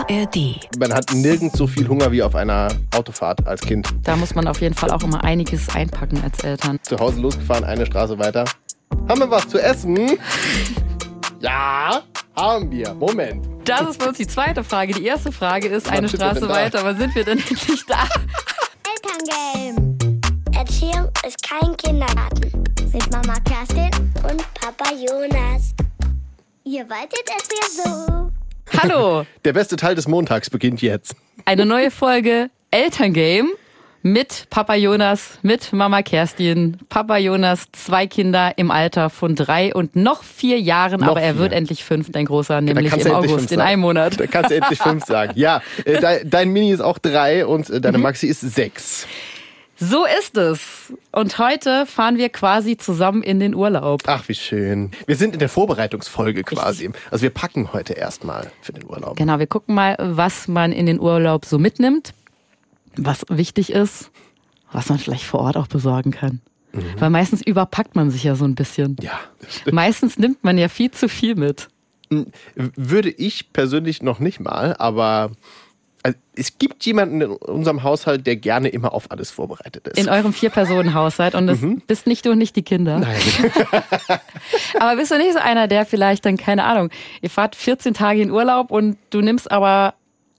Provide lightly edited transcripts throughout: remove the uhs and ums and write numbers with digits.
ARD. Man hat nirgends so viel Hunger wie auf einer Autofahrt als Kind. Da muss man auf jeden Fall auch immer einiges einpacken als Eltern. Zu Hause losgefahren, eine Straße weiter. Haben wir was zu essen? Ja, haben wir. Moment. Das ist bei uns die zweite Frage. Die erste Frage ist, eine Straße weiter. Wann sind wir denn endlich da? Elterngame. Erziehung ist kein Kindergarten. Mit Mama Kerstin und Papa Jonas. Ihr wolltet es ja so. Hallo. Der beste Teil des Montags beginnt jetzt. Eine neue Folge Elterngame mit Papa Jonas, mit Mama Kerstin. Papa Jonas, 2 Kinder im Alter von 3 und noch 4 Jahren, noch aber er 4. wird endlich 5, dein Großer, nämlich im August, in sagen. einem Monat. Da kannst du endlich 5 sagen. Ja, dein Mini ist auch 3 und deine Maxi ist 6. So ist es. Und heute fahren wir quasi zusammen in den Urlaub. Ach, wie schön. Wir sind in der Vorbereitungsfolge quasi. Also wir packen heute erstmal für den Urlaub. Genau, wir gucken mal, was man in den Urlaub so mitnimmt, was wichtig ist, was man vielleicht vor Ort auch besorgen kann. Weil meistens überpackt man sich ja so ein bisschen. Ja, das stimmt. Meistens nimmt man ja viel zu viel mit. Würde ich persönlich noch nicht mal, aber also es gibt jemanden in unserem Haushalt, der gerne immer auf alles vorbereitet ist. In eurem 4-Personen-Haushalt und das bist nicht du und nicht die Kinder. Nein. Aber bist du nicht so einer, der vielleicht dann, keine Ahnung, ihr fahrt 14 Tage in Urlaub und du nimmst aber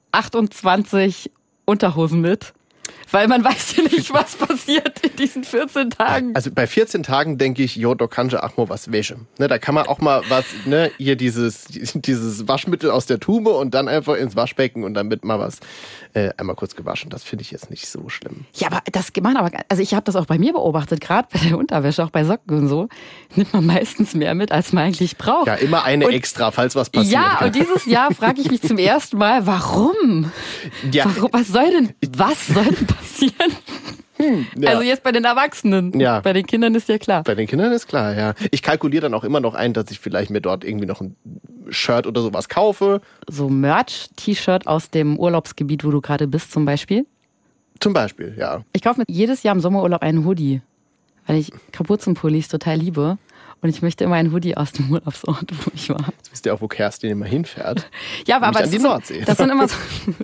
28 Unterhosen mit? Weil man weiß ja nicht, was passiert in diesen 14 Tagen. Also bei 14 Tagen denke ich, jo, da kann ich auch mal was wäschen. Ne, da kann man auch mal was, ne, hier dieses Waschmittel aus der Tube und dann einfach ins Waschbecken und dann wird mal was einmal kurz gewaschen. Das finde ich jetzt nicht so schlimm. Ja, aber das gemacht, also ich habe das auch bei mir beobachtet, gerade bei der Unterwäsche, auch bei Socken und so, nimmt man meistens mehr mit, als man eigentlich braucht. Ja, immer eine extra, falls was passiert. Ja, und dieses Jahr frage ich mich zum ersten Mal, warum? Ja. Warum? Was soll denn passieren? Ja. Also jetzt bei den Erwachsenen. Ja. Bei den Kindern ist ja klar. Bei den Kindern ist klar, ja. Ich kalkuliere dann auch immer noch ein, dass ich vielleicht mir dort irgendwie noch ein Shirt oder sowas kaufe. So Merch-T-Shirt aus dem Urlaubsgebiet, wo du gerade bist zum Beispiel. Zum Beispiel, ja. Ich kaufe mir jedes Jahr im Sommerurlaub einen Hoodie, weil ich Kapuzenpullis total liebe. Und ich möchte immer einen Hoodie aus dem Urlaubsort, wo ich war. Jetzt wisst ihr auch, wo Kerstin immer hinfährt. Ja, aber an die Nordsee. Das sind immer so...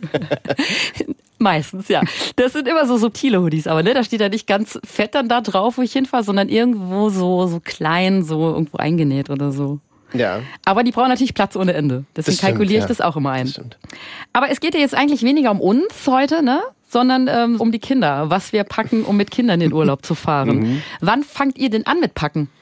Meistens, ja. Das sind immer so subtile Hoodies, aber ne, da steht ja nicht ganz fett dann da drauf, wo ich hinfahre, sondern irgendwo so klein, so irgendwo eingenäht oder so. Ja. Aber die brauchen natürlich Platz ohne Ende. Deswegen kalkuliere ich das auch immer ein. Das stimmt. Aber es geht ja jetzt eigentlich weniger um uns heute, ne? Sondern um die Kinder, was wir packen, um mit Kindern in den Urlaub zu fahren. Wann fangt ihr denn an mit Packen?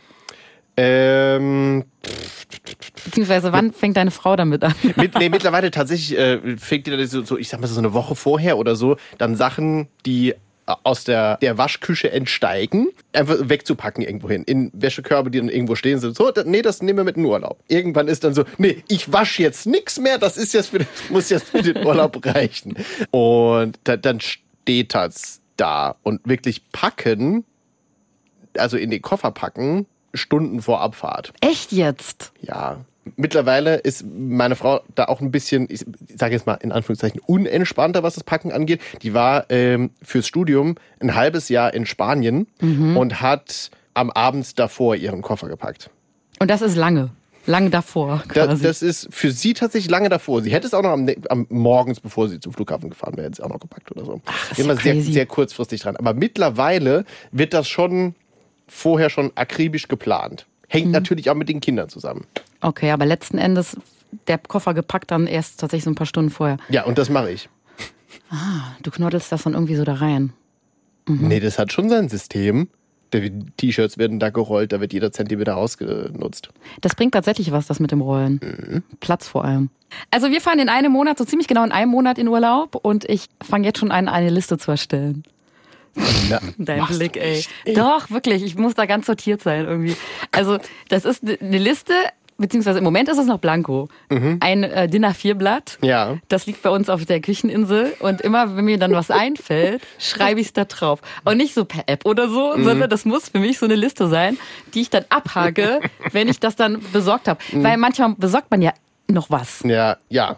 Beziehungsweise wann fängt deine Frau damit an? Mittlerweile tatsächlich fängt die so, ich sag mal so eine Woche vorher oder so, dann Sachen, die aus der Waschküche entsteigen, einfach wegzupacken irgendwo hin. In Wäschekörbe, die dann irgendwo stehen, so, nee, das nehmen wir mit in den Urlaub. Irgendwann ist dann so, nee, ich wasche jetzt nichts mehr, das muss jetzt für den Urlaub reichen. Und dann steht das da. Und wirklich packen, also in den Koffer packen, Stunden vor Abfahrt. Echt jetzt? Ja. Mittlerweile ist meine Frau da auch ein bisschen, ich sage jetzt mal in Anführungszeichen, unentspannter, was das Packen angeht. Die war fürs Studium ein halbes Jahr in Spanien und hat am Abend davor ihren Koffer gepackt. Und das ist lange davor quasi. Das ist für sie tatsächlich lange davor. Sie hätte es auch noch am morgens, bevor sie zum Flughafen gefahren wäre, hätte sie auch noch gepackt oder so. Ach, das ist immer ja sehr, crazy. sehr kurzfristig dran. Aber mittlerweile wird das schon vorher schon akribisch geplant. Hängt natürlich auch mit den Kindern zusammen. Okay, aber letzten Endes der Koffer gepackt dann erst tatsächlich so ein paar Stunden vorher. Ja, und das mache ich. Du knoddelst das dann irgendwie so da rein. Nee, das hat schon sein System. Die T-Shirts werden da gerollt, da wird jeder Zentimeter ausgenutzt. Das bringt tatsächlich was, das mit dem Rollen. Platz vor allem. Also wir fahren in einem Monat, so ziemlich genau in einem Monat in Urlaub und ich fange jetzt schon an, eine Liste zu erstellen. Na, Dein Blick, ey. Doch, wirklich, ich muss da ganz sortiert sein irgendwie. Also das ist eine Liste, beziehungsweise im Moment ist es noch blanko. Ein DIN A4-Blatt, Ja. das liegt bei uns auf der Kücheninsel und immer, wenn mir dann was einfällt, schreibe ich es da drauf. Und nicht so per App oder so, sondern das muss für mich so eine Liste sein, die ich dann abhake, wenn ich das dann besorgt habe. Weil manchmal besorgt man ja noch was. Ja.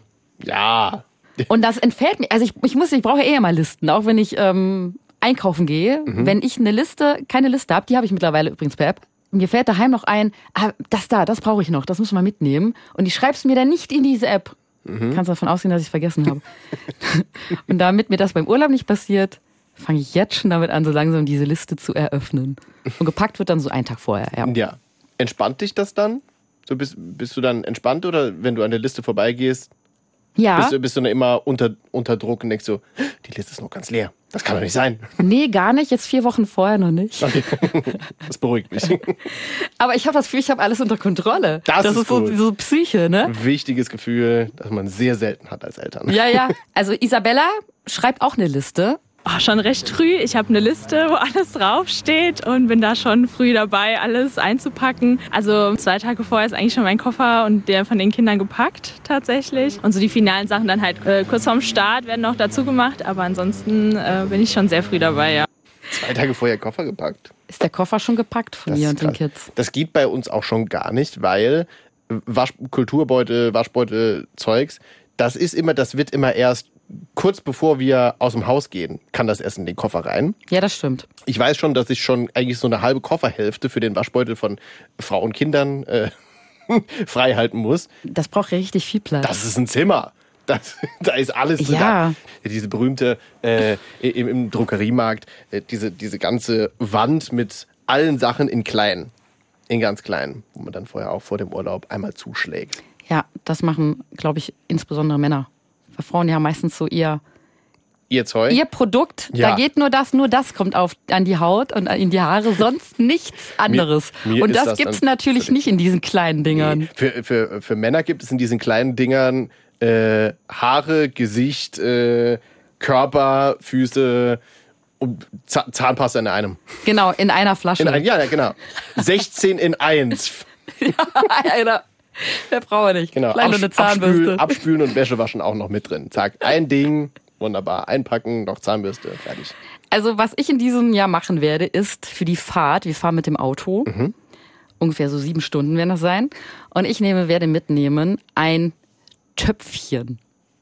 Und das entfällt mir. Also ich brauche ja eh immer Listen, auch wenn ich einkaufen gehe. Wenn ich keine Liste habe, die habe ich mittlerweile übrigens per App, mir fällt daheim noch ein, das brauche ich noch, das muss man mitnehmen. Und ich schreibe es mir dann nicht in diese App, Kannst davon ausgehen, dass ich es vergessen habe. Und damit mir das beim Urlaub nicht passiert, fange ich jetzt schon damit an, so langsam diese Liste zu eröffnen. Und gepackt wird dann so einen Tag vorher. Ja. Entspannt dich das dann? So bist du dann entspannt oder wenn du an der Liste vorbeigehst, Ja. bist du dann immer unter Druck und denkst so, die Liste ist noch ganz leer. Das kann doch nicht sein. Nee, gar nicht. Jetzt 4 Wochen vorher noch nicht. Okay. Das beruhigt mich. Aber ich habe das Gefühl, ich habe alles unter Kontrolle. Das ist gut. so Psyche, ne? Wichtiges Gefühl, das man sehr selten hat als Eltern. Ja. Also Isabella schreibt auch eine Liste. Schon recht früh. Ich habe eine Liste, wo alles draufsteht und bin da schon früh dabei, alles einzupacken. Also 2 Tage vorher ist eigentlich schon mein Koffer und der von den Kindern gepackt tatsächlich. Und so die finalen Sachen dann halt kurz vorm Start werden noch dazu gemacht. Aber ansonsten bin ich schon sehr früh dabei, ja. 2 Tage vorher Koffer gepackt. Ist der Koffer schon gepackt von mir und den Kids? Das geht bei uns auch schon gar nicht, weil Kulturbeutel, Waschbeutel, Zeugs, das wird immer erst kurz bevor wir aus dem Haus gehen, kann das erst in den Koffer rein. Ja, das stimmt. Ich weiß schon, dass ich schon eigentlich so eine halbe Kofferhälfte für den Waschbeutel von Frau und Kindern frei halten muss. Das braucht ja richtig viel Platz. Das ist ein Zimmer. Da ist alles drin. Ja. Diese berühmte im Drogeriemarkt, diese ganze Wand mit allen Sachen in klein. In ganz klein. Wo man dann vorher auch vor dem Urlaub einmal zuschlägt. Ja, das machen, glaube ich, insbesondere Männer. Weil Frauen ja meistens so ihr Zeug? Ihr Produkt, Ja. da geht nur das kommt an die Haut und in die Haare, sonst nichts anderes. Mir und ist das das gibt's dann natürlich völlig- nicht in diesen kleinen Dingern. Nee. Für Männer gibt es in diesen kleinen Dingern Haare, Gesicht, Körper, Füße und Zahnpasta in einem. Genau, in einer Flasche. Ja, genau. 16 in 1. Einer. Der braucht er nicht. Genau. Gleich noch eine Zahnbürste. Abspülen und Wäsche waschen auch noch mit drin. Zack, ein Ding, wunderbar. Einpacken, noch Zahnbürste, fertig. Also was ich in diesem Jahr machen werde, ist für die Fahrt, wir fahren mit dem Auto, ungefähr so 7 Stunden werden das sein, und ich werde mitnehmen ein Töpfchen.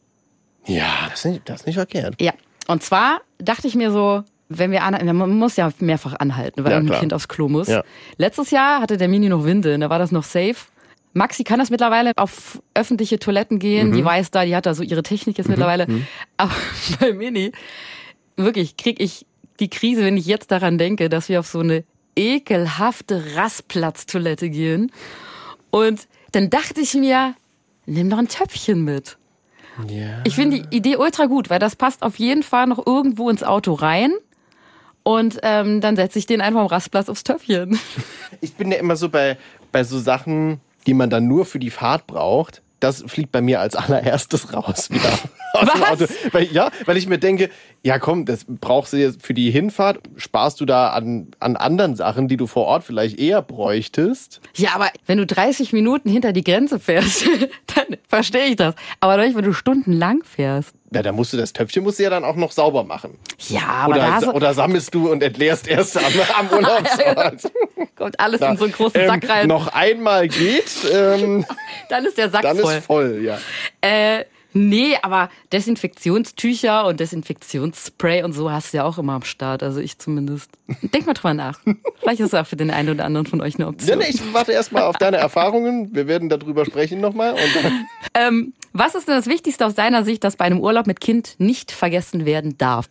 Ja, das ist nicht verkehrt. Ja, und zwar dachte ich mir so, man muss ja mehrfach anhalten, weil Ja, ein klar. Kind aufs Klo muss. Ja. Letztes Jahr hatte der Mini noch Windeln, da war das noch safe. Maxi kann das mittlerweile auf öffentliche Toiletten gehen, die hat da so ihre Technik jetzt mittlerweile. Aber bei Mini, wirklich, kriege ich die Krise, wenn ich jetzt daran denke, dass wir auf so eine ekelhafte Rastplatztoilette gehen. Und dann dachte ich mir, nimm doch ein Töpfchen mit. Ja. Ich finde die Idee ultra gut, weil das passt auf jeden Fall noch irgendwo ins Auto rein. Und dann setze ich den einfach am Rastplatz aufs Töpfchen. Ich bin ja immer so bei so Sachen, die man dann nur für die Fahrt braucht. Das fliegt bei mir als allererstes raus wieder aus dem Was? Auto. Weil ich mir denke, ja komm, das brauchst du jetzt für die Hinfahrt, sparst du da an anderen Sachen, die du vor Ort vielleicht eher bräuchtest. Ja, aber wenn du 30 Minuten hinter die Grenze fährst, dann verstehe ich das. Aber doch nicht, wenn du stundenlang fährst. Ja, da das Töpfchen musst du ja dann auch noch sauber machen. Ja, aber da hast du, Oder sammelst du und entleerst erst am Urlaubsort. kommt alles in so einen großen Sack rein. Noch einmal geht, Dann ist der Sack dann voll. ist voll, ja. Nee, aber Desinfektionstücher und Desinfektionsspray und so hast du ja auch immer am Start. Also ich zumindest. Denk mal drüber nach. Vielleicht ist es auch für den einen oder anderen von euch eine Ja, Option. nee, ich warte erstmal auf deine Erfahrungen. Wir werden darüber sprechen nochmal. Was ist denn das Wichtigste aus deiner Sicht, das bei einem Urlaub mit Kind nicht vergessen werden darf?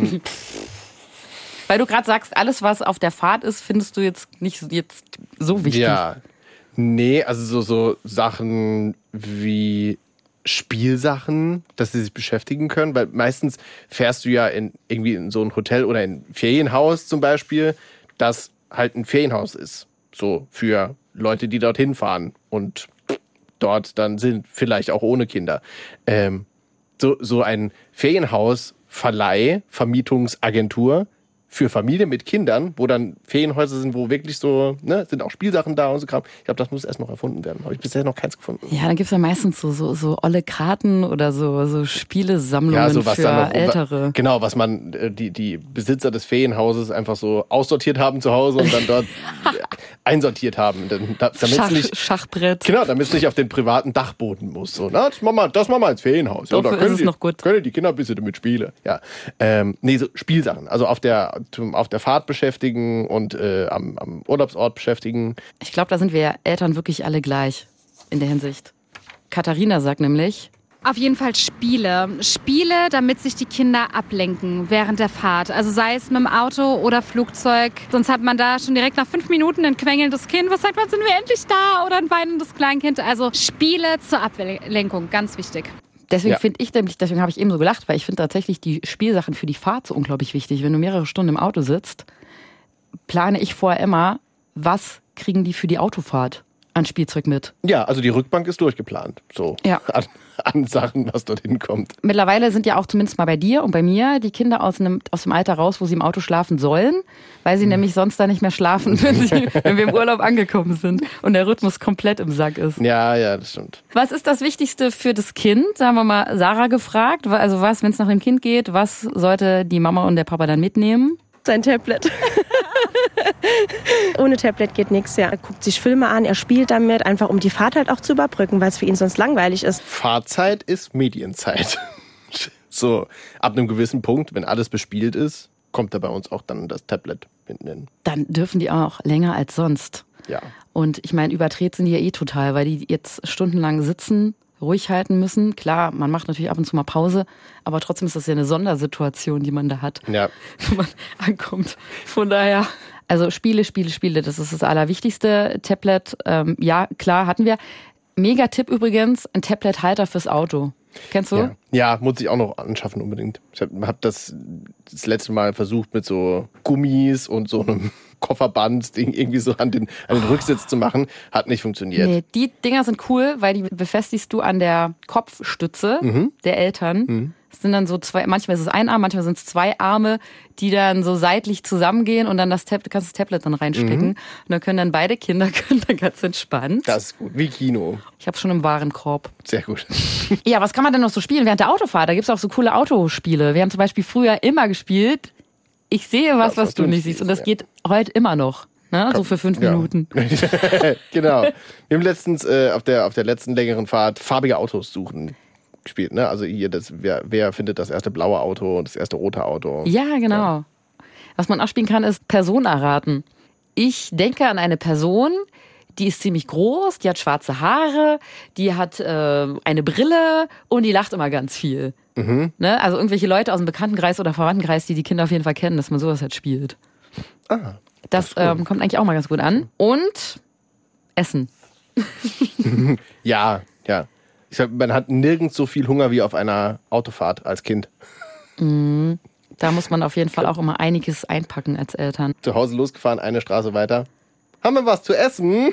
Weil du gerade sagst, alles, was auf der Fahrt ist, findest du jetzt nicht so wichtig. Ja, nee, also so Sachen wie Spielsachen, dass sie sich beschäftigen können, weil meistens fährst du ja irgendwie in so ein Hotel oder ein Ferienhaus zum Beispiel, das halt ein Ferienhaus ist, so für Leute, die dorthin fahren und dort dann sind, vielleicht auch ohne Kinder. So ein Ferienhausverleih, Vermietungsagentur für Familien mit Kindern, wo dann Ferienhäuser sind, wo wirklich so, ne, sind auch Spielsachen da und so Kram. Ich glaube, das muss erst noch erfunden werden. Habe ich bisher noch keins gefunden. Ja, dann gibt's ja meistens so olle Karten oder so Spielesammlungen so was für dann noch, Ältere. Genau, was man die Besitzer des Ferienhauses einfach so aussortiert haben zu Hause und dann dort einsortiert haben. Damit es nicht, Schachbrett. genau, damit es nicht auf den privaten Dachboden muss. So, na, das machen wir ins Ferienhaus. Dafür da können ist es noch gut. Können die Kinder ein bisschen damit spielen. Ja. Nee, so Spielsachen. Also auf der Fahrt beschäftigen und am Urlaubsort beschäftigen. Ich glaube, da sind wir Eltern wirklich alle gleich in der Hinsicht. Katharina sagt nämlich, Auf jeden Fall Spiele. Spiele, damit sich die Kinder ablenken während der Fahrt. Also sei es mit dem Auto oder Flugzeug. Sonst hat man da schon direkt nach 5 Minuten ein quengelndes Kind. Was sagt man, sind wir endlich da? Oder ein weinendes Kleinkind. Also Spiele zur Ablenkung, ganz wichtig. Deswegen deswegen habe ich eben so gelacht, weil ich finde tatsächlich die Spielsachen für die Fahrt so unglaublich wichtig. Wenn du mehrere Stunden im Auto sitzt, plane ich vorher immer, was kriegen die für die Autofahrt an Spielzeug mit. Ja, also die Rückbank ist durchgeplant. So ja. An Sachen, was dorthin kommt. Mittlerweile sind ja auch zumindest mal bei dir und bei mir die Kinder aus dem Alter raus, wo sie im Auto schlafen sollen, weil sie nämlich sonst da nicht mehr schlafen, wenn wir im Urlaub angekommen sind und der Rhythmus komplett im Sack ist. Ja, das stimmt. Was ist das Wichtigste für das Kind? Da haben wir mal Sarah gefragt. Also was, wenn es nach dem Kind geht, was sollte die Mama und der Papa dann mitnehmen? Sein Tablet. Ohne Tablet geht nichts, ja. Er guckt sich Filme an, er spielt damit, einfach um die Fahrt halt auch zu überbrücken, weil es für ihn sonst langweilig ist. Fahrzeit ist Medienzeit. So, ab einem gewissen Punkt, wenn alles bespielt ist, kommt da bei uns auch dann das Tablet hinten hin. Dann dürfen die auch länger als sonst. Ja. Und ich meine, überdreht sind die ja total, weil die jetzt stundenlang sitzen, ruhig halten müssen. Klar, man macht natürlich ab und zu mal Pause, aber trotzdem ist das ja eine Sondersituation, die man da hat, wenn man ankommt. Von daher, also Spiele, das ist das Allerwichtigste. Tablet, ja, klar, hatten wir. Mega-Tipp übrigens, ein Tablet-Halter fürs Auto. Kennst du? Ja, muss ich auch noch anschaffen unbedingt. Ich habe das letzte Mal versucht mit so Gummis und so einem Kofferband-Ding irgendwie so an den Rücksitz zu machen. Hat nicht funktioniert. Nee, die Dinger sind cool, weil die befestigst du an der Kopfstütze der Eltern. Es sind dann so zwei, manchmal ist es ein Arm, manchmal sind es 2 Arme, die dann so seitlich zusammengehen und dann kannst du das Tablet dann reinstecken. Und dann können dann beide Kinder dann ganz entspannt. Das ist gut, wie Kino. Ich habe schon im Warenkorb. Sehr gut. Ja, was kann man denn noch so spielen während der Autofahrt? Da gibt's auch so coole Autospiele. Wir haben zum Beispiel früher immer gespielt, ich sehe was du nicht siehst. Und das geht heute immer noch. Ne? So für 5 Minuten. Genau. Wir haben letztens auf der letzten längeren Fahrt farbige Autos suchen gespielt. Ne? Also hier, wer findet das erste blaue Auto und das erste rote Auto. Ja, genau. Ja. Was man auch spielen kann, ist Person erraten. Ich denke an eine Person, die ist ziemlich groß, die hat schwarze Haare, die hat eine Brille und die lacht immer ganz viel. Ne? Also irgendwelche Leute aus dem Bekanntenkreis oder Verwandtenkreis, die Kinder auf jeden Fall kennen, dass man sowas halt spielt. Das kommt eigentlich auch mal ganz gut an. Und Essen. Ja. Ich sag, man hat nirgends so viel Hunger wie auf einer Autofahrt als Kind. Da muss man auf jeden Fall auch immer einiges einpacken als Eltern. Zu Hause losgefahren, eine Straße weiter. Haben wir was zu essen?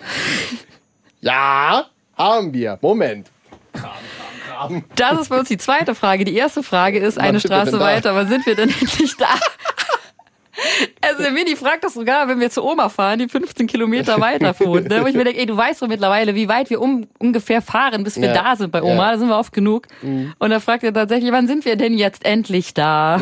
Ja, haben wir. Moment. Kram. Das ist bei uns die zweite Frage. Die erste Frage ist, eine Straße weiter, wann sind wir denn endlich da? Also der Mini fragt das sogar, wenn wir zu Oma fahren, die 15 Kilometer weiter wohnt. Ne? Wo ich mir denke, du weißt doch mittlerweile, wie weit wir ungefähr fahren, bis wir da sind bei Oma. Da sind wir oft genug. Und da fragt er tatsächlich, wann sind wir denn jetzt endlich da?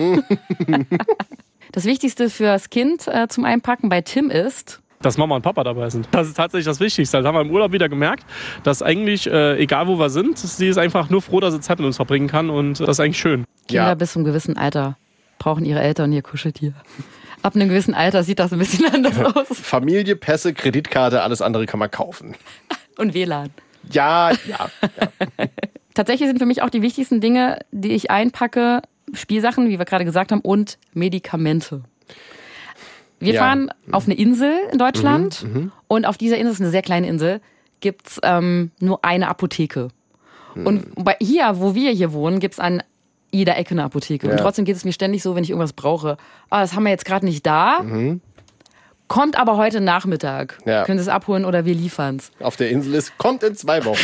Das Wichtigste fürs Kind zum Einpacken bei Tim ist, dass Mama und Papa dabei sind. Das ist tatsächlich das Wichtigste. Das haben wir im Urlaub wieder gemerkt, dass eigentlich, egal wo wir sind, sie ist einfach nur froh, dass sie Zeit mit uns verbringen kann und das ist eigentlich schön. Kinder bis zu einem gewissen Alter brauchen ihre Eltern ihr Kuscheltier. Ab einem gewissen Alter sieht das ein bisschen anders aus. Familie, Pässe, Kreditkarte, alles andere kann man kaufen. Und WLAN. Ja. Tatsächlich sind für mich auch die wichtigsten Dinge, die ich einpacke, Spielsachen, wie wir gerade gesagt haben, und Medikamente. Wir fahren auf eine Insel in Deutschland und auf dieser Insel, ist eine sehr kleine Insel, gibt's nur eine Apotheke. Und hier, wo wir hier wohnen, gibt's an jeder Ecke eine Apotheke. Und trotzdem geht es mir ständig so, wenn ich irgendwas brauche. Das haben wir jetzt gerade nicht da. Kommt aber heute Nachmittag. Ja. Können Sie es abholen oder wir liefern es. Auf der Insel kommt in 2 Wochen.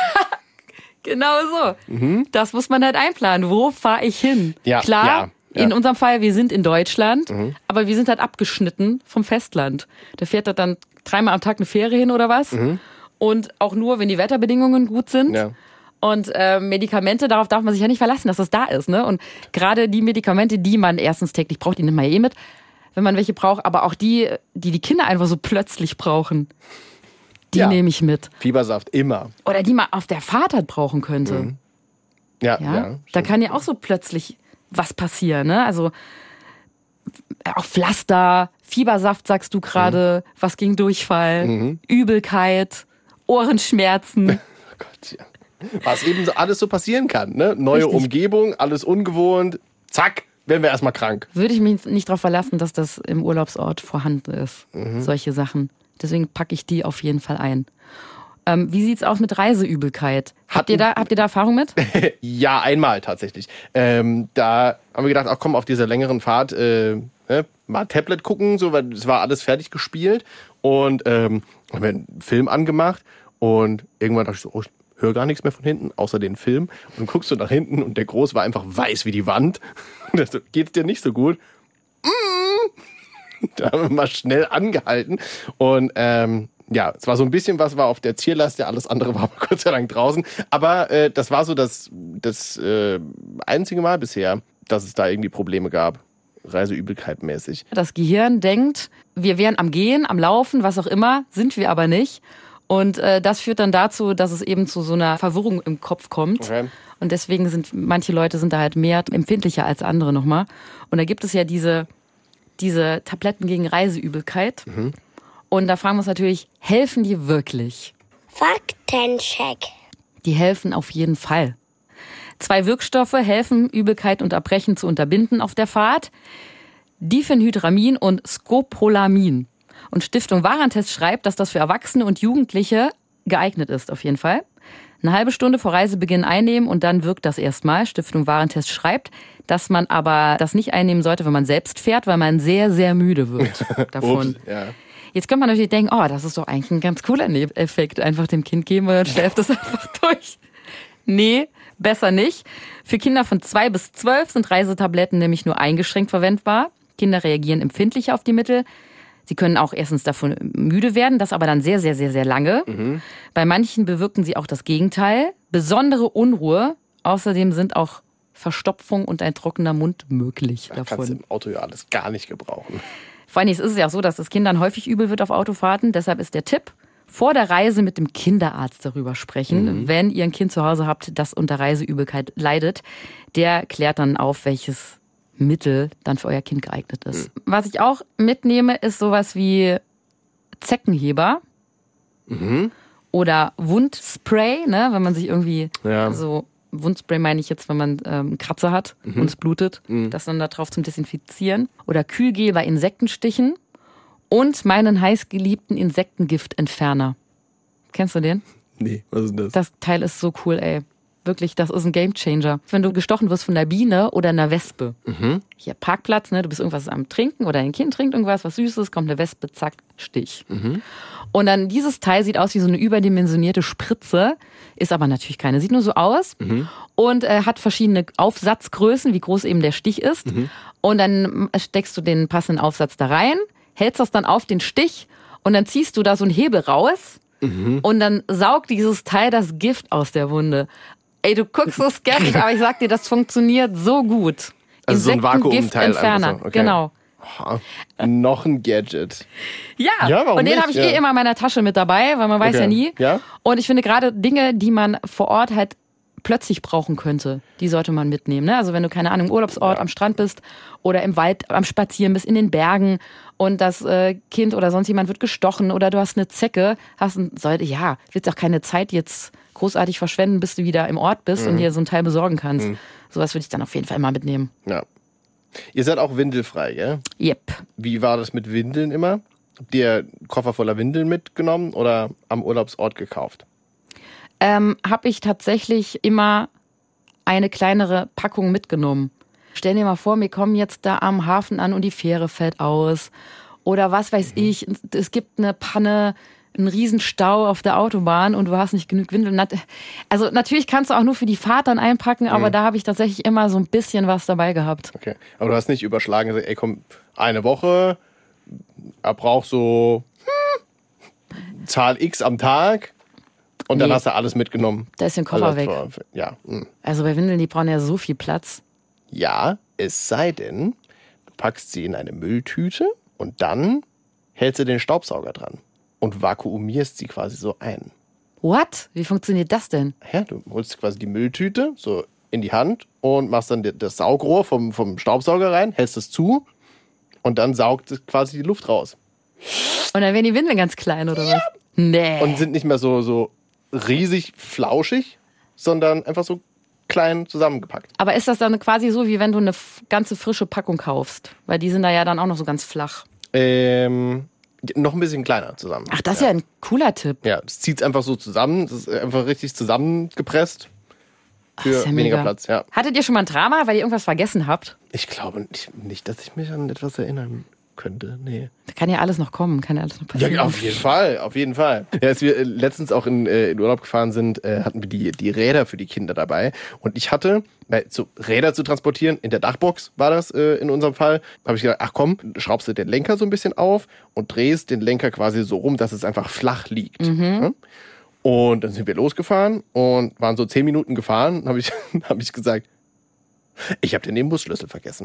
Genau so. Das muss man halt einplanen. Wo fahre ich hin? Ja. Klar, in unserem Fall, wir sind in Deutschland, aber wir sind halt abgeschnitten vom Festland. Da fährt halt dann 3-mal am Tag eine Fähre hin oder was. Und auch nur, wenn die Wetterbedingungen gut sind. Ja. Und Medikamente, darauf darf man sich ja nicht verlassen, dass das da ist. Ne? Und gerade die Medikamente, die man erstens täglich braucht, die nimmt man mit, wenn man welche braucht. Aber auch die Kinder einfach so plötzlich brauchen, die nehme ich mit. Fiebersaft immer. Oder die man auf der Fahrt halt brauchen könnte. Ja, da kann ja auch so plötzlich was passieren. Ne? Also auch Pflaster, Fiebersaft sagst du gerade, was gegen Durchfall, Übelkeit, Ohrenschmerzen. Oh Gott, ja. Was eben so alles so passieren kann. Ne? Neue Richtig. Umgebung, alles ungewohnt. Zack, werden wir erstmal krank. Würde ich mich nicht darauf verlassen, dass das im Urlaubsort vorhanden ist. Solche Sachen. Deswegen packe ich die auf jeden Fall ein. Wie sieht's aus mit Reiseübelkeit? Habt ihr da Erfahrung mit? Ja, einmal tatsächlich. Da haben wir gedacht, ach komm, auf dieser längeren Fahrt mal Tablet gucken, so, weil es war alles fertig gespielt. Und haben wir einen Film angemacht. Und irgendwann dachte ich so, oh, ich höre gar nichts mehr von hinten, außer den Film. Und dann guckst du nach hinten und der Groß war einfach weiß wie die Wand. Und da so, geht's dir nicht so gut? Da haben wir mal schnell angehalten. Und ja, es war so ein bisschen was war auf der Zierleiste, alles andere war aber Gott sei Dank draußen. Aber das war so das einzige Mal bisher, dass es da irgendwie Probleme gab. Reiseübelkeit mäßig. Das Gehirn denkt, wir wären am Gehen, am Laufen, was auch immer, sind wir aber nicht. Und das führt dann dazu, dass es eben zu so einer Verwirrung im Kopf kommt. Okay. Und deswegen sind manche Leute sind da halt mehr empfindlicher als andere nochmal. Und da gibt es ja diese Tabletten gegen Reiseübelkeit. Und da fragen wir uns natürlich, helfen die wirklich? Faktencheck. Die helfen auf jeden Fall. 2 Wirkstoffe helfen, Übelkeit und Erbrechen zu unterbinden auf der Fahrt. Diphenhydramin und Scopolamin. Und Stiftung Warentest schreibt, dass das für Erwachsene und Jugendliche geeignet ist, auf jeden Fall. Eine halbe Stunde vor Reisebeginn einnehmen und dann wirkt das erstmal. Stiftung Warentest schreibt, dass man aber das nicht einnehmen sollte, wenn man selbst fährt, weil man sehr, sehr müde wird davon. Ups, ja. Jetzt könnte man natürlich denken, oh, das ist doch eigentlich ein ganz cooler Nebeneffekt. Einfach dem Kind geben und dann schläft das einfach durch. Nee, besser nicht. Für Kinder von 2 bis 12 sind Reisetabletten nämlich nur eingeschränkt verwendbar. Kinder reagieren empfindlicher auf die Mittel. Sie können auch erstens davon müde werden, das aber dann sehr, sehr, sehr, sehr lange. Bei manchen bewirken sie auch das Gegenteil. Besondere Unruhe. Außerdem sind auch Verstopfung und ein trockener Mund möglich Da kannst du davon. im Auto ja alles gar nicht gebrauchen. Vor allem ist es ja auch so, dass es Kindern häufig übel wird auf Autofahrten. Deshalb ist der Tipp, vor der Reise mit dem Kinderarzt darüber sprechen. Wenn ihr ein Kind zu Hause habt, das unter Reiseübelkeit leidet, der klärt dann auf, welches Mittel dann für euer Kind geeignet ist. Was ich auch mitnehme, ist sowas wie Zeckenheber oder Wundspray, ne, wenn man sich irgendwie so Wundspray meine ich jetzt, wenn man einen Kratzer hat und es blutet, das dann da drauf zum Desinfizieren. Oder Kühlgel bei Insektenstichen und meinen heißgeliebten Insektengiftentferner. Kennst du den? Nee, was ist das? Das Teil ist so cool, ey. Wirklich, das ist ein Gamechanger. Wenn du gestochen wirst von einer Biene oder einer Wespe. Hier, Parkplatz, ne, du bist irgendwas am Trinken oder dein Kind trinkt irgendwas, was Süßes, kommt eine Wespe, zack, Stich. Und dann dieses Teil sieht aus wie so eine überdimensionierte Spritze, ist aber natürlich keine, sieht nur so aus und hat verschiedene Aufsatzgrößen, wie groß eben der Stich ist. Und dann steckst du den passenden Aufsatz da rein, hältst das dann auf den Stich und dann ziehst du da so einen Hebel raus und dann saugt dieses Teil das Gift aus der Wunde. Ey, du guckst so skeptisch, aber ich sag dir, das funktioniert so gut. Also so ein Vakuumteil Insektengiftentferner, einfach so, okay. genau. Noch ein Gadget. Ja, warum und den nicht? habe ich immer in meiner Tasche mit dabei, weil man weiß Okay. ja nie. Ja? Und ich finde gerade Dinge, die man vor Ort halt plötzlich brauchen könnte, die sollte man mitnehmen. Ne? Also wenn du, keine Ahnung, im Urlaubsort am Strand bist oder im Wald am Spazieren bist, in den Bergen und das Kind oder sonst jemand wird gestochen oder du hast eine Zecke, willst auch keine Zeit jetzt großartig verschwenden, bis du wieder im Ort bist und dir so ein Teil besorgen kannst. Sowas würde ich dann auf jeden Fall immer mitnehmen. Ja. Ihr seid auch windelfrei, gell? Yep. Wie war das mit Windeln immer? Habt ihr einen Koffer voller Windeln mitgenommen oder am Urlaubsort gekauft? Habe ich tatsächlich immer eine kleinere Packung mitgenommen. Stell dir mal vor, wir kommen jetzt da am Hafen an und die Fähre fällt aus. Oder was weiß ich, es gibt eine Panne, einen Riesenstau auf der Autobahn und du hast nicht genug Windeln. Also natürlich kannst du auch nur für die Fahrt dann einpacken, aber da habe ich tatsächlich immer so ein bisschen was dabei gehabt. Okay. Aber du hast nicht überschlagen und gesagt, ey komm, eine Woche, er braucht so Zahl X am Tag und dann Nee. hast du alles mitgenommen. Da ist der Koffer weg. Ja. Also bei Windeln, die brauchen ja so viel Platz. Ja, es sei denn, du packst sie in eine Mülltüte und dann hältst du den Staubsauger dran und vakuumierst sie quasi so ein. What? Wie funktioniert das denn? Ja, du holst quasi die Mülltüte so in die Hand und machst dann das Saugrohr vom Staubsauger rein, hältst es zu und dann saugt es quasi die Luft raus. Und dann werden die Windeln ganz klein, oder was? Nee. Und sind nicht mehr so riesig flauschig, sondern einfach so klein zusammengepackt. Aber ist das dann quasi so, wie wenn du eine ganze frische Packung kaufst? Weil die sind da ja dann auch noch so ganz flach. Noch ein bisschen kleiner zusammen. Ach, das ist ja ein cooler Tipp. Ja, das zieht es einfach so zusammen. Das ist einfach richtig zusammengepresst. Für ist ja weniger mega. Platz, ja. Hattet ihr schon mal ein Drama, weil ihr irgendwas vergessen habt? Ich glaube nicht, dass ich mich an etwas erinnern könnte. Nee. Da kann ja alles noch kommen, kann ja alles noch passieren. Ja, auf jeden Fall. Ja, als wir letztens auch in Urlaub gefahren sind, hatten wir die Räder für die Kinder dabei. Und ich hatte, so Räder zu transportieren, in der Dachbox war das in unserem Fall, habe ich gedacht, ach komm, schraubst du den Lenker so ein bisschen auf und drehst den Lenker quasi so rum, dass es einfach flach liegt. Ja? Und dann sind wir losgefahren und waren so 10 Minuten gefahren. Habe ich gesagt, ich habe den Imbusschlüssel vergessen.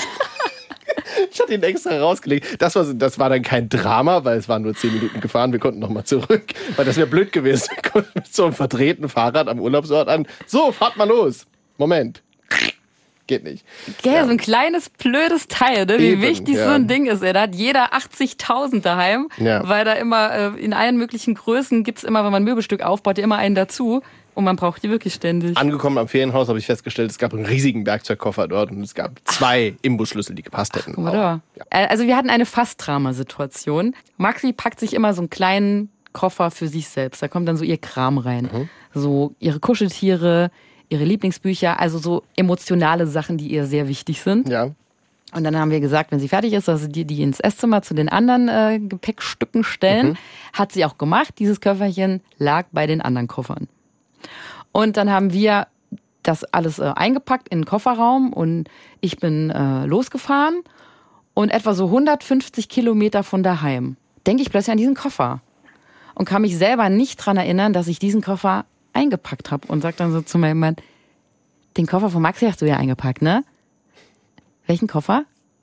Ich hatte ihn extra rausgelegt. Das war dann kein Drama, weil es waren nur 10 Minuten gefahren. Wir konnten nochmal zurück, weil das wäre blöd gewesen. Wir konnten mit so einem verdrehten Fahrrad am Urlaubsort an. So, fahrt mal los. Moment. Geht nicht. Gell, ja. So ein kleines, blödes Teil, ne? Wie Eben, wichtig so ein Ding ist. Da hat jeder 80.000 daheim, weil da immer in allen möglichen Größen gibt's immer, wenn man ein Möbelstück aufbaut, immer einen dazu. Und man braucht die wirklich ständig. Angekommen am Ferienhaus habe ich festgestellt, es gab einen riesigen Werkzeugkoffer dort und es gab 2 Imbusschlüssel, die gepasst hätten. Guck mal da. Ja. Also wir hatten eine Fast-Drama-Situation. Maxi packt sich immer so einen kleinen Koffer für sich selbst. Da kommt dann so ihr Kram rein. So ihre Kuscheltiere, ihre Lieblingsbücher, also so emotionale Sachen, die ihr sehr wichtig sind. Ja. Und dann haben wir gesagt, wenn sie fertig ist, dass sie die ins Esszimmer zu den anderen Gepäckstücken stellen. Hat sie auch gemacht. Dieses Köfferchen lag bei den anderen Koffern. Und dann haben wir das alles eingepackt in den Kofferraum und ich bin losgefahren und etwa so 150 Kilometer von daheim denke ich plötzlich an diesen Koffer und kann mich selber nicht dran erinnern, dass ich diesen Koffer eingepackt habe und sag dann so zu meinem Mann, den Koffer von Maxi hast du ja eingepackt, ne? Welchen Koffer?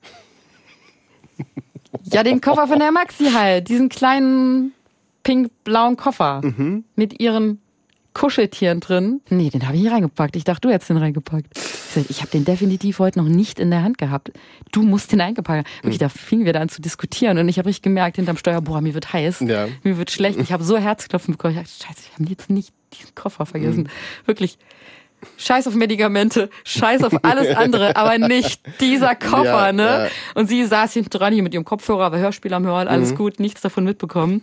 Ja, den Koffer von der Maxi halt, diesen kleinen pink-blauen Koffer mit ihren Kuscheltieren drin. Nee, den habe ich nicht reingepackt. Ich dachte, du hättest den reingepackt. Ich habe den definitiv heute noch nicht in der Hand gehabt. Du musst den eingepackt haben. Wirklich, da fingen wir dann an zu diskutieren und ich habe richtig gemerkt, hinterm Steuer, boah, mir wird heiß, mir wird schlecht. Ich habe so Herzklopfen bekommen. Ich dachte, scheiße, ich habe jetzt nicht diesen Koffer vergessen. Wirklich. Scheiß auf Medikamente, scheiß auf alles andere, aber nicht dieser Koffer, ne? Ja. Und sie saß hinten dran hier mit ihrem Kopfhörer, war Hörspiel am Hören, alles gut, nichts davon mitbekommen.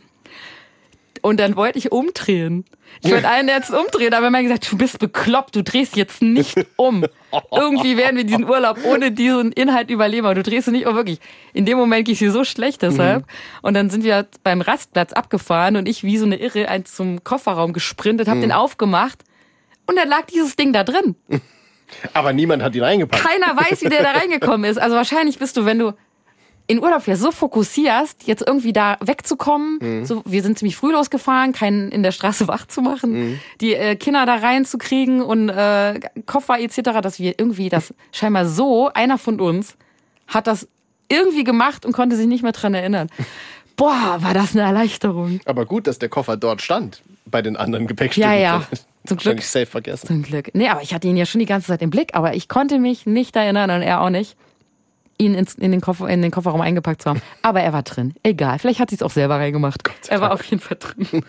Und dann wollte ich umdrehen. Ich wollte einen jetzt umdrehen, aber man gesagt, du bist bekloppt, du drehst jetzt nicht um. Irgendwie werden wir diesen Urlaub ohne diesen Inhalt überleben, aber du drehst nicht um, wirklich. In dem Moment ging es mir so schlecht deshalb. Und dann sind wir beim Rastplatz abgefahren und ich wie so eine Irre zum Kofferraum gesprintet, hab den aufgemacht und dann lag dieses Ding da drin. Aber niemand hat ihn eingepackt. Keiner weiß, wie der da reingekommen ist. Also wahrscheinlich bist du, wenn du in Urlaub ja so fokussierst, jetzt irgendwie da wegzukommen. So, wir sind ziemlich früh losgefahren, keinen in der Straße wach zu machen, die Kinder da reinzukriegen und Koffer etc., dass wir irgendwie das scheinbar so, einer von uns hat das irgendwie gemacht und konnte sich nicht mehr dran erinnern. Boah, war das eine Erleichterung. Aber gut, dass der Koffer dort stand, bei den anderen Gepäckstücken. Ja. Zum Glück. Safe vergessen. Zum Glück. Nee, aber ich hatte ihn ja schon die ganze Zeit im Blick, aber ich konnte mich nicht erinnern und er auch nicht, ihn in den Kofferraum eingepackt zu haben. Aber er war drin. Egal. Vielleicht hat sie es auch selber reingemacht. Er war auf jeden Fall drin.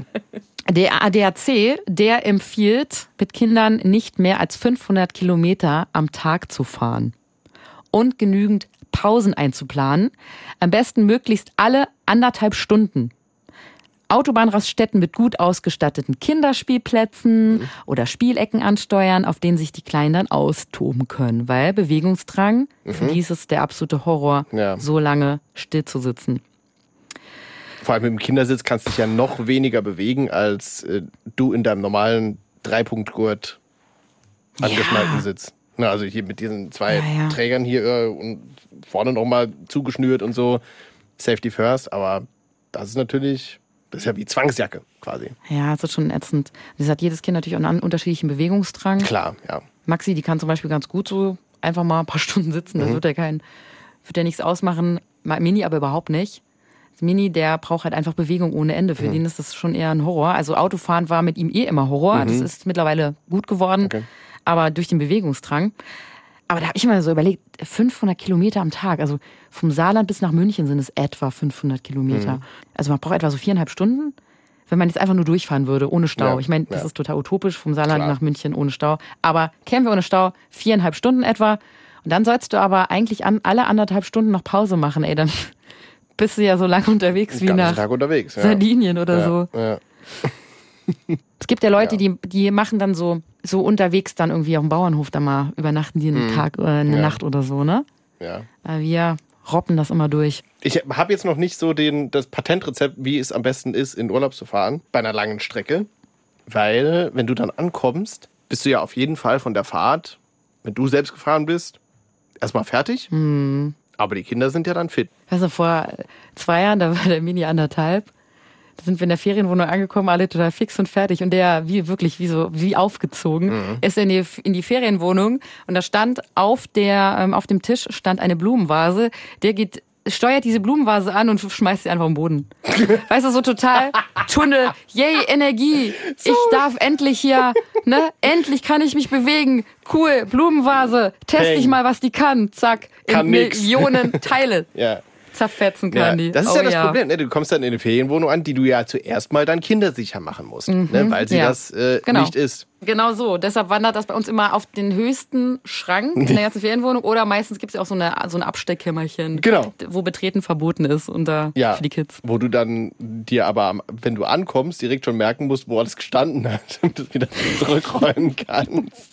Der ADAC, der empfiehlt, mit Kindern nicht mehr als 500 Kilometer am Tag zu fahren. Und genügend Pausen einzuplanen. Am besten möglichst alle 1,5 Stunden. Autobahnraststätten mit gut ausgestatteten Kinderspielplätzen oder Spielecken ansteuern, auf denen sich die Kleinen dann austoben können. Weil Bewegungsdrang, für die ist es der absolute Horror, so lange still zu sitzen. Vor allem im Kindersitz kannst du dich ja noch weniger bewegen, als du in deinem normalen 3-Punkt-Gurt angeschnallten Sitz. Na, also hier mit diesen 2 Trägern hier und vorne nochmal zugeschnürt und so. Safety first, aber das ist natürlich... Das ist ja wie Zwangsjacke quasi. Ja, das ist schon ätzend. Das hat jedes Kind natürlich auch einen unterschiedlichen Bewegungsdrang. Klar, ja. Maxi, die kann zum Beispiel ganz gut so einfach mal ein paar Stunden sitzen. Das wird ja nichts ausmachen. Mini aber überhaupt nicht. Mini, der braucht halt einfach Bewegung ohne Ende. Für den ist das schon eher ein Horror. Also Autofahren war mit ihm immer Horror. Das ist mittlerweile gut geworden. Okay. Aber durch den Bewegungsdrang. Aber da habe ich mir so überlegt, 500 Kilometer am Tag, also vom Saarland bis nach München sind es etwa 500 Kilometer. Also man braucht etwa so 4,5 Stunden. wenn man jetzt einfach nur durchfahren würde, ohne Stau. Ja, Ich meine, das ist total utopisch, vom Saarland Klar. nach München ohne Stau. Aber kämen wir ohne Stau, 4,5 Stunden etwa. Und dann sollst du aber eigentlich alle 1,5 Stunden noch Pause machen. Ey, dann bist du ja so lange unterwegs wie Den ganzen nach Tag unterwegs. Ja. Sardinien oder so. Ja. Es gibt ja Leute, die machen dann so unterwegs dann irgendwie auf dem Bauernhof da mal, übernachten die einen Tag oder eine Nacht oder so, ne? Ja. Aber wir robben das immer durch. Ich habe jetzt noch nicht so das Patentrezept, wie es am besten ist, in Urlaub zu fahren, bei einer langen Strecke. Weil, wenn du dann ankommst, bist du ja auf jeden Fall von der Fahrt, wenn du selbst gefahren bist, erstmal fertig. Aber die Kinder sind ja dann fit. Weißt du, vor 2 Jahren, da war der Mini 1,5. Da sind wir in der Ferienwohnung angekommen, alle total fix und fertig. Und der wie aufgezogen, ist in die Ferienwohnung. Und da stand auf dem Tisch stand eine Blumenvase. Der steuert diese Blumenvase an und schmeißt sie einfach am Boden. Weißt du, so total Tunnel, yay, Energie. Ich darf endlich hier, ne? Endlich kann ich mich bewegen. Cool, Blumenvase. Teste ich mal, was die kann. Zack, Kann in nix. Millionen Teile. Ja. Zerfetzen kann die. Das ist Oh, ja das Problem. Ne? Du kommst dann in eine Ferienwohnung an, die du ja zuerst mal dann kindersicher machen musst, ne? Weil sie das Genau. nicht ist. Genau so. Deshalb wandert das bei uns immer auf den höchsten Schrank in der ganzen Ferienwohnung. Oder meistens gibt es ja auch so ein Absteckkämmerchen, Genau. wo Betreten verboten ist für die Kids. Wo du dann dir aber, wenn du ankommst, direkt schon merken musst, wo alles gestanden hat und das wieder zurückräumen kannst.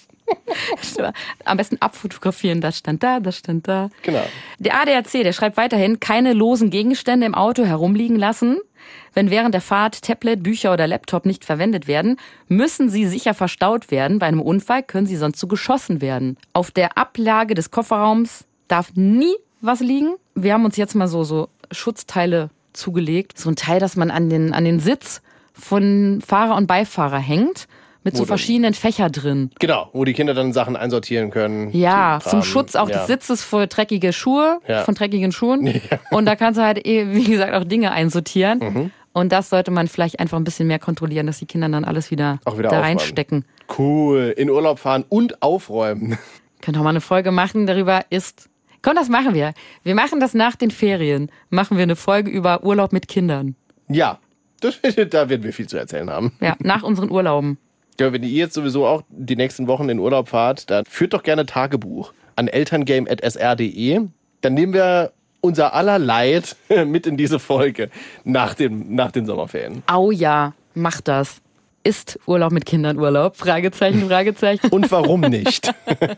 Am besten abfotografieren. Das stand da, das stand da. Genau. Der ADAC, der schreibt weiterhin, keine losen Gegenstände im Auto herumliegen lassen. Wenn während der Fahrt Tablet, Bücher oder Laptop nicht verwendet werden, müssen sie sicher verstaut werden. Bei einem Unfall können sie sonst so geschossen werden. Auf der Ablage des Kofferraums darf nie was liegen. Wir haben uns jetzt mal so Schutzteile zugelegt. So ein Teil, das man an den Sitz von Fahrer und Beifahrer hängt. Mit so verschiedenen Fächern drin. Genau, wo die Kinder dann Sachen einsortieren können. Ja, zum Schutz auch des Sitzes vor dreckige Schuhe, von dreckigen Schuhen. Ja. Und da kannst du halt, wie gesagt, auch Dinge einsortieren. Und das sollte man vielleicht einfach ein bisschen mehr kontrollieren, dass die Kinder dann alles wieder da aufräumen. reinstecken. Cool, in Urlaub fahren und aufräumen. Können auch mal eine Folge machen darüber Komm, das machen wir. Wir machen das nach den Ferien. Machen wir eine Folge über Urlaub mit Kindern. Ja, da werden wir viel zu erzählen haben. Ja, nach unseren Urlauben. Ja, wenn ihr jetzt sowieso auch die nächsten Wochen in Urlaub fahrt, dann führt doch gerne Tagebuch an elterngame@sr.de. Dann nehmen wir unser aller Leid mit in diese Folge nach den Sommerferien. Au ja, mach das. Ist Urlaub mit Kindern Urlaub? Fragezeichen, Fragezeichen. Und warum nicht?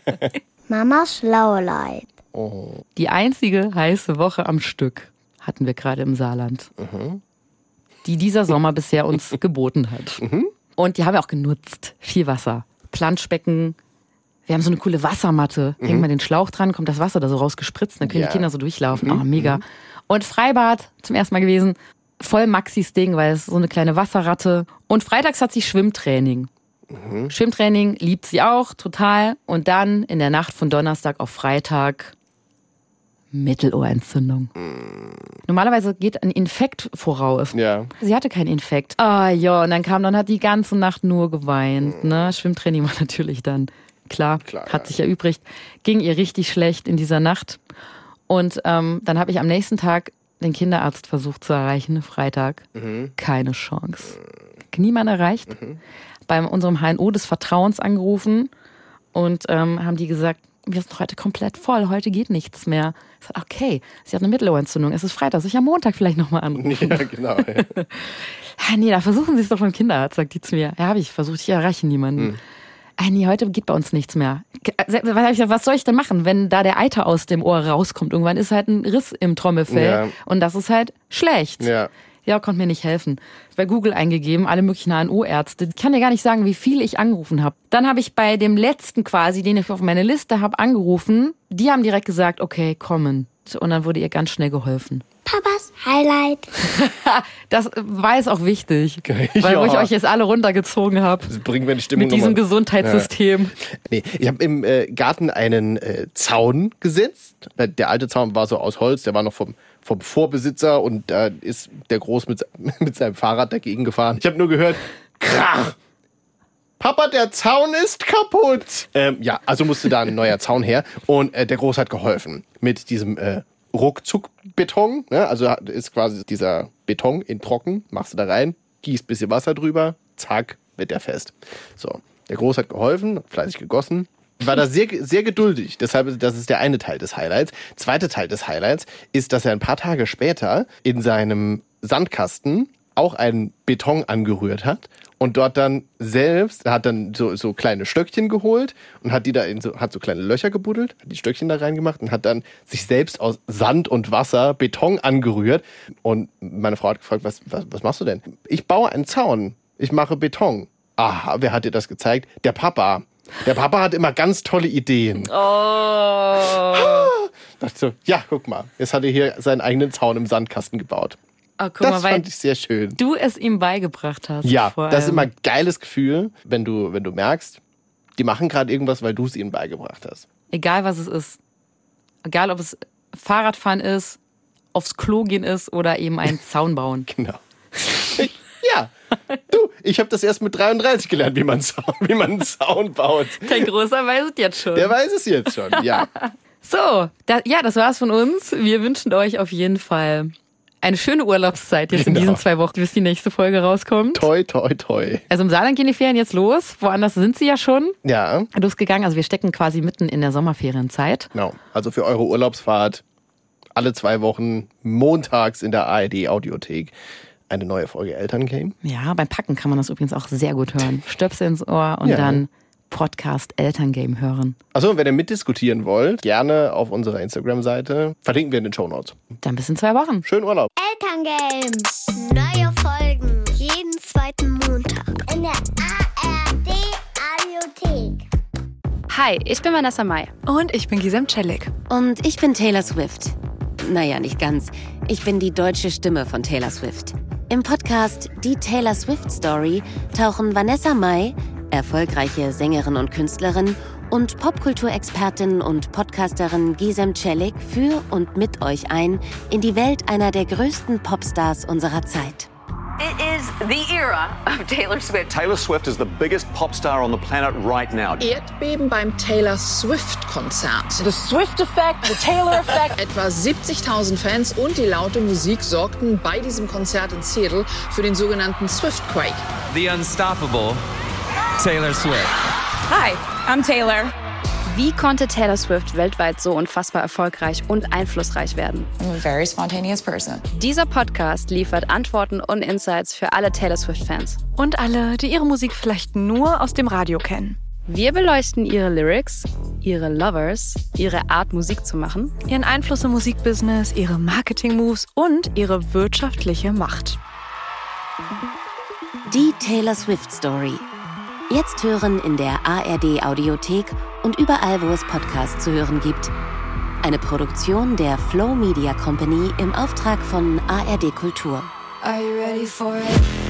Mamas Schlauleib. Die einzige heiße Woche am Stück hatten wir gerade im Saarland, die dieser Sommer bisher uns geboten hat. Und die haben wir auch genutzt. Viel Wasser. Planschbecken. Wir haben so eine coole Wassermatte. Hängt mal den Schlauch dran, kommt das Wasser da so rausgespritzt. Dann können die Kinder so durchlaufen. Oh, mega. Und Freibad, zum ersten Mal gewesen. Voll Maxis Ding, weil es ist so eine kleine Wasserratte. Und freitags hat sie Schwimmtraining. Schwimmtraining liebt sie auch total. Und dann in der Nacht von Donnerstag auf Freitag Mittelohrentzündung. Normalerweise geht ein Infekt voraus. Ja. Sie hatte keinen Infekt. Ah ja, und dann hat die ganze Nacht nur geweint. Ne? Schwimmtraining war natürlich dann, klar hat sich erübrigt. Ging ihr richtig schlecht in dieser Nacht. Und dann habe ich am nächsten Tag den Kinderarzt versucht zu erreichen, Freitag. Keine Chance. Niemand erreicht. Bei unserem HNO des Vertrauens angerufen und haben die gesagt, wir sind heute komplett voll, heute geht nichts mehr. Ich sag, okay, sie hat eine Mittelohrentzündung, es ist Freitag, soll ich am Montag vielleicht nochmal anrufen? Ja, genau. Ja. Nee, da versuchen Sie es doch beim Kinderarzt, sagt die zu mir. Ja, habe ich versucht, ich erreiche niemanden. Nee, heute geht bei uns nichts mehr. Was soll ich denn machen, wenn da der Eiter aus dem Ohr rauskommt? Irgendwann ist halt ein Riss im Trommelfell und das ist halt schlecht. Ja, konnte mir nicht helfen. Bei Google eingegeben, alle möglichen HNO-Ärzte. Ich kann dir gar nicht sagen, wie viel ich angerufen habe. Dann habe ich bei dem letzten quasi, den ich auf meine Liste habe, angerufen. Die haben direkt gesagt, okay, kommen. Und dann wurde ihr ganz schnell geholfen. Papas Highlight. Das war jetzt auch wichtig, Okay, weil wo ich euch jetzt alle runtergezogen habe. Das bringen wir die Stimmung Mit diesem nochmal. Gesundheitssystem. Nee, ich habe im Garten einen Zaun gesetzt. Der alte Zaun war so aus Holz, der war noch vom Vorbesitzer und da ist der Groß mit seinem Fahrrad dagegen gefahren. Ich habe nur gehört, krach! Papa, der Zaun ist kaputt! Ja, also musste da ein neuer Zaun her und der Groß hat geholfen mit diesem Ruckzuck-Beton. Ne? Also ist quasi dieser Beton in trocken, machst du da rein, gießt ein bisschen Wasser drüber, zack, wird der fest. So, der Groß hat geholfen, hat fleißig gegossen. War da sehr, sehr geduldig. Deshalb, das ist der eine Teil des Highlights. Zweiter Teil des Highlights ist, dass er ein paar Tage später in seinem Sandkasten auch einen Beton angerührt hat und dort dann selbst, hat dann so kleine Stöckchen geholt und hat die da hat so kleine Löcher gebuddelt, hat die Stöckchen da reingemacht und hat dann sich selbst aus Sand und Wasser Beton angerührt. Und meine Frau hat gefragt, was machst du denn? Ich baue einen Zaun. Ich mache Beton. Aha, wer hat dir das gezeigt? Der Papa. Der Papa hat immer ganz tolle Ideen. Oh. Dachte so, ja, guck mal, jetzt hat er hier seinen eigenen Zaun im Sandkasten gebaut. Oh, guck Das mal, fand ich sehr schön. Du es ihm beigebracht hast. Ja, vor das ist allem. immer ein geiles Gefühl, wenn du merkst, die machen gerade irgendwas, weil du es ihnen beigebracht hast. Egal was es ist. Egal ob es Fahrradfahren ist, aufs Klo gehen ist oder eben einen Zaun bauen. Genau. Ja, du, ich habe das erst mit 33 gelernt, wie man einen Zaun baut. Dein Großer weiß es jetzt schon. Der weiß es jetzt schon, ja. So, das war's von uns. Wir wünschen euch auf jeden Fall eine schöne Urlaubszeit jetzt in diesen 2 Wochen, bis die nächste Folge rauskommt. Toi, toi, toi. Also im Saarland gehen die Ferien jetzt los. Woanders sind sie ja schon Ja, losgegangen. Also wir stecken quasi mitten in der Sommerferienzeit. genau. Also für eure Urlaubsfahrt alle 2 Wochen montags in der ARD-Audiothek eine neue Folge Elterngame. Ja, beim Packen kann man das übrigens auch sehr gut hören. Stöpsel ins Ohr und dann Podcast Elterngame hören. Achso, und wenn ihr mitdiskutieren wollt, gerne auf unserer Instagram-Seite. Verlinken wir in den Shownotes. Dann bis in 2 Wochen. Schönen Urlaub. Elterngame. Neue Folgen jeden zweiten Montag in der ARD-Audiothek. Hi, ich bin Vanessa Mai. Und ich bin Gisem Celik. Und ich bin Taylor Swift. Naja, nicht ganz. Ich bin die deutsche Stimme von Taylor Swift. Im Podcast Die Taylor Swift Story tauchen Vanessa Mai, erfolgreiche Sängerin und Künstlerin, und Popkulturexpertin und Podcasterin Gisem Celik für und mit euch ein in die Welt einer der größten Popstars unserer Zeit. It is the era of Taylor Swift. Taylor Swift is the biggest pop star on the planet right now. Erdbeben beim Taylor Swift-Konzert. The Swift-Effekt, the Taylor-Effekt. Etwa 70.000 Fans und die laute Musik sorgten bei diesem Konzert in Seattle für den sogenannten Swiftquake. The unstoppable Taylor Swift. Hi, I'm Taylor. Wie konnte Taylor Swift weltweit so unfassbar erfolgreich und einflussreich werden? I'm a very spontaneous person. Dieser Podcast liefert Antworten und Insights für alle Taylor Swift-Fans. Und alle, die ihre Musik vielleicht nur aus dem Radio kennen. Wir beleuchten ihre Lyrics, ihre Lovers, ihre Art, Musik zu machen, Ihren Einfluss im Musikbusiness, ihre Marketing-Moves und ihre wirtschaftliche Macht. Die Taylor Swift Story. Jetzt hören in der ARD-Audiothek und überall, wo es Podcasts zu hören gibt. Eine Produktion der Flow Media Company im Auftrag von ARD Kultur. Are you ready for it?